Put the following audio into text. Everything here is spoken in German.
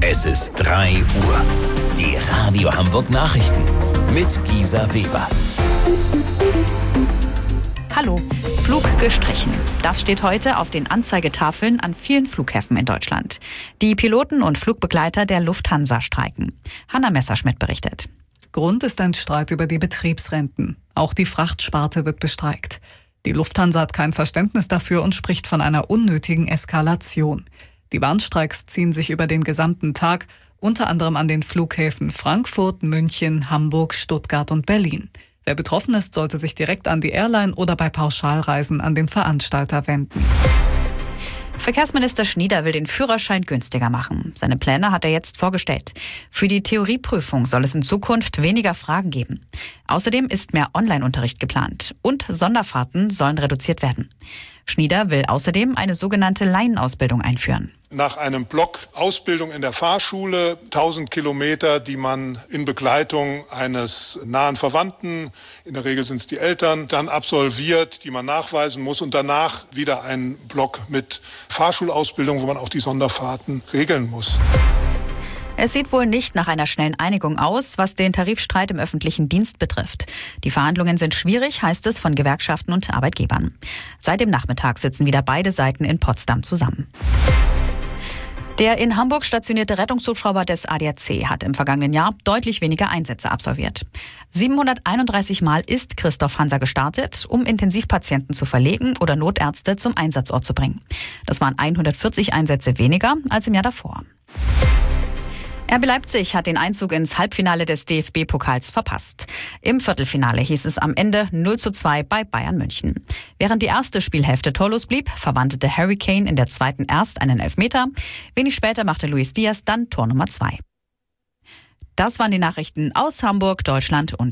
Es ist 3 Uhr. Die Radio Hamburg Nachrichten mit Gisa Weber. Hallo, Flug gestrichen. Das steht heute auf den Anzeigetafeln an vielen Flughäfen in Deutschland. Die Piloten und Flugbegleiter der Lufthansa streiken. Hanna Messerschmidt berichtet. Grund ist ein Streit über die Betriebsrenten. Auch die Frachtsparte wird bestreikt. Die Lufthansa hat kein Verständnis dafür und spricht von einer unnötigen Eskalation. Die Warnstreiks ziehen sich über den gesamten Tag, unter anderem an den Flughäfen Frankfurt, München, Hamburg, Stuttgart und Berlin. Wer betroffen ist, sollte sich direkt an die Airline oder bei Pauschalreisen an den Veranstalter wenden. Verkehrsminister Schnieder will den Führerschein günstiger machen. Seine Pläne hat er jetzt vorgestellt. Für die Theorieprüfung soll es in Zukunft weniger Fragen geben. Außerdem ist mehr Online-Unterricht geplant und Sonderfahrten sollen reduziert werden. Schnieder will außerdem eine sogenannte Laienausbildung einführen. Nach einem Block Ausbildung in der Fahrschule, 1000 Kilometer, die man in Begleitung eines nahen Verwandten, in der Regel sind es die Eltern, dann absolviert, die man nachweisen muss und danach wieder ein Block mit Fahrschulausbildung, wo man auch die Sonderfahrten regeln muss. Es sieht wohl nicht nach einer schnellen Einigung aus, was den Tarifstreit im öffentlichen Dienst betrifft. Die Verhandlungen sind schwierig, heißt es von Gewerkschaften und Arbeitgebern. Seit dem Nachmittag sitzen wieder beide Seiten in Potsdam zusammen. Der in Hamburg stationierte Rettungshubschrauber des ADAC hat im vergangenen Jahr deutlich weniger Einsätze absolviert. 731 Mal ist Christoph Hanser gestartet, um Intensivpatienten zu verlegen oder Notärzte zum Einsatzort zu bringen. Das waren 140 Einsätze weniger als im Jahr davor. RB Leipzig hat den Einzug ins Halbfinale des DFB-Pokals verpasst. Im Viertelfinale hieß es am Ende 0:2 bei Bayern München. Während die erste Spielhälfte torlos blieb, verwandelte Harry Kane in der zweiten erst einen Elfmeter. Wenig später machte Luis Diaz dann Tor Nummer 2. Das waren die Nachrichten aus Hamburg, Deutschland und